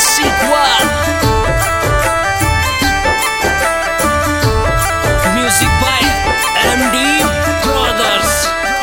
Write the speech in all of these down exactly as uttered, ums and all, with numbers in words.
Music One. Music by M D Brothers.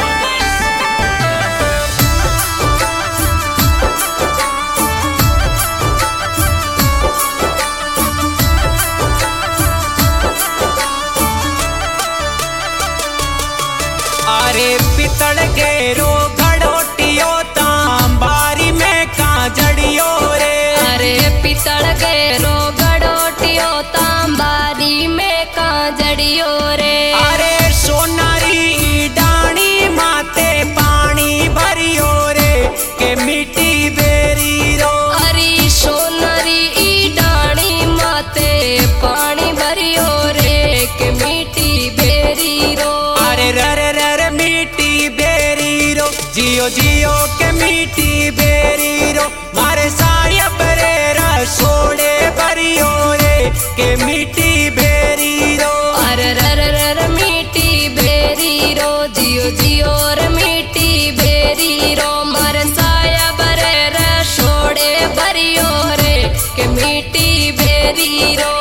अरे पितड़ गेरो घड़ोटियो तांबारी में का जड़ियो रे। अरे पितड़ गेरो गड़ोटियो तांबारी में का जड़ियो रे। अरे सोनारी डाणी माते पानी भरियो रे के मिट्टी बेरी रो। अरे सोनारी डाणी माते पानी भरियो रे के मिट्टी बेरी रो। अरे रर रर मिट्टी बेरी रो जियो जियो के मिट्टी बेरी रो। मारे सायब रे रसोड़े भरियो रे के मिट्टी बेरी रो। अरे रर रर मिट्टी बेरी रो जियो जियो रे मिट्टी बेरी रो। मर साया बरे रसोड़े भरियो रे के मिट्टी बेरी रो।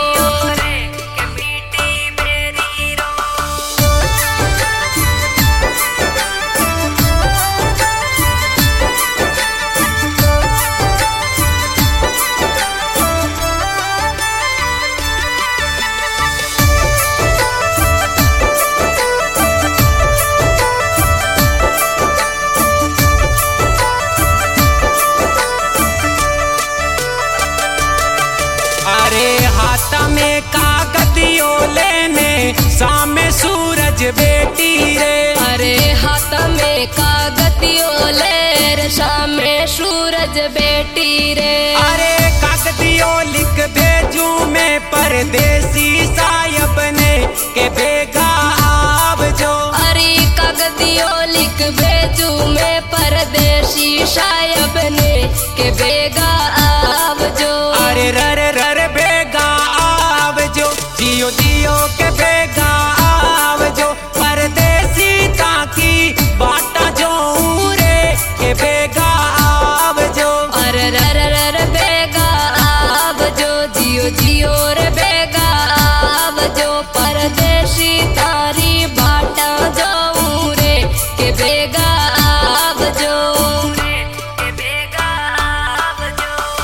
अरे हाथ में कागदियो लेने सामे सूरज बेटी रे। अरे हाथ में कागतियो ले सामे सूरज बेटी रे। अरे कागदियो लिख भेजू में परदेसी सायब ने के बेगा आव जो। अरे कागतियो लिख भेजू में परदेसी सायब ने के बेगा आव जो। अरे रर रर बेगा आव जो जियो जियो के बेगा आव जो। परदेसी ताकी बाटा जो रे के बेगा आव जो। अरे रर रर बेगा आव जो जियो जियो रे बेगा आव जो। परदेसी तारी बाटा जो रे के बेगा आव जो। के बेगा आव जो।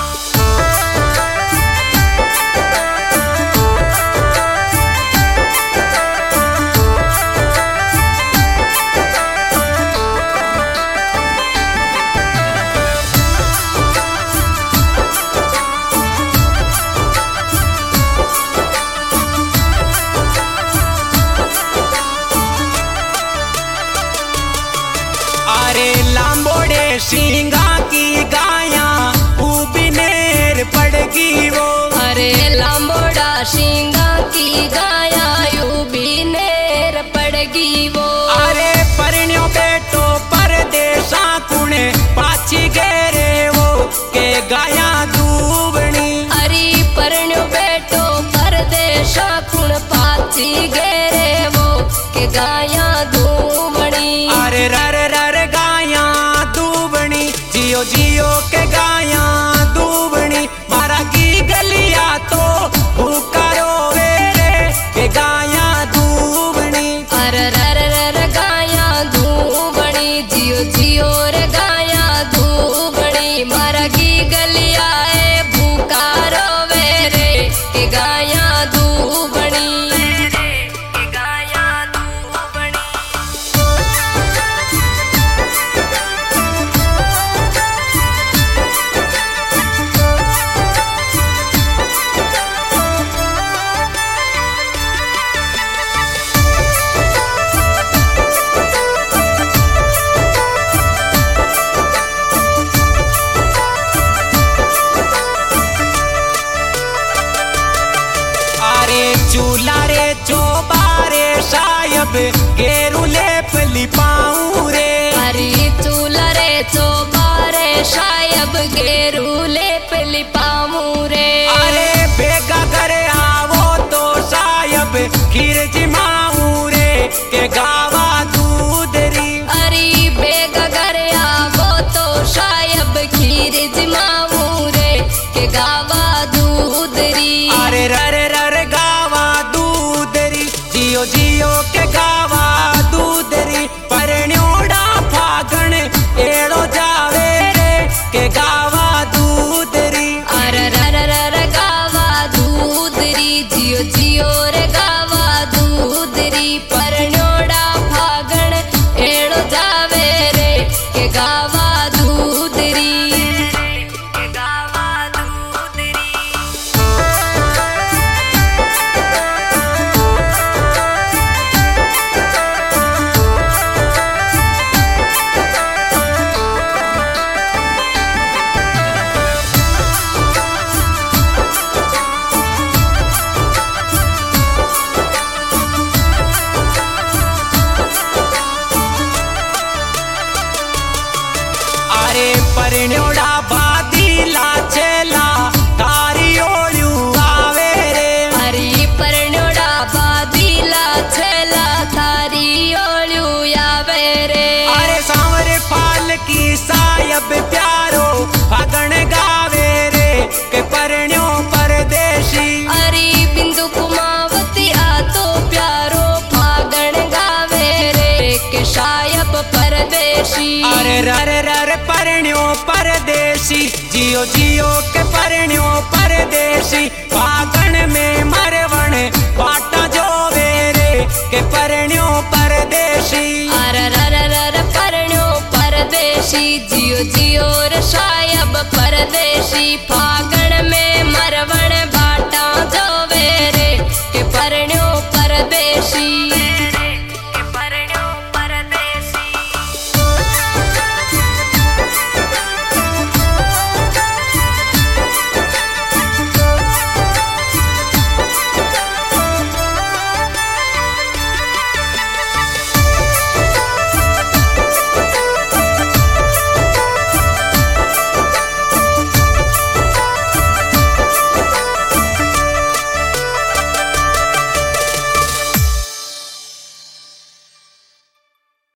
अरे लांबोड़े सिंगा की गाया उबिनेर पड़गी वो। अरे लांबोड़ा सिंगा की गाया यू भी नेर पड़गी वो। अरे परण्यो बेटो परदेसा कुणे पाची गेरे वो के गाया दूबणी। अरे परण्यो बेटो परदेशा कुण पाची गेरे वो के गाया धूमणी। अरे रर रर गाया दूबणी जियो जियो के गाया दूबणी। मारा की गलिया तो भूखा रोवे रे के गाया दूबणी। अरे रर रर गाया धूमणी जियो जियो रे गाया धूमणी। मारा की गलिया ए भूखा रोवे रे के गाया धूमणी। के गाया धूमणी। अरे चूल्हा रे चोबारे सायब गेरू लेप लिपाऊं रे। अरे चूल्हा रे चोबारे सायब गेरू लेप लिपाऊं रे। अरे बेगा करे आवो तो सायब खीर जिमाऊं रे के गावा दूध री। अरे बेगा घर आवो तो सायब खीर जिमाऊं रे के गावा के गावा दूधरी के गावा दूधरी। अरे परण्योड़ा बादीला चेला तारी ओळू आवे रे। हरी परण्योड़ा बादीला छेला थारी ओळू आवे रे। अरे सांवरे पाल की सायब प्यारो फागण गावे रे के परण्यो परदेशी। अरे बिंदु कुमावती आ तो प्यारो फागण गावे रे के शायब परदेशी। अरे रर रर परण्यो परदेशी जियो जियो के परण्यो परदेशी फागण में मरवण बाटा जोवे रे के परण्यो परदेशी। अरे रर रर परण्यो परदेशी जियो जियो रे शायब परदेशी फागण में मरवण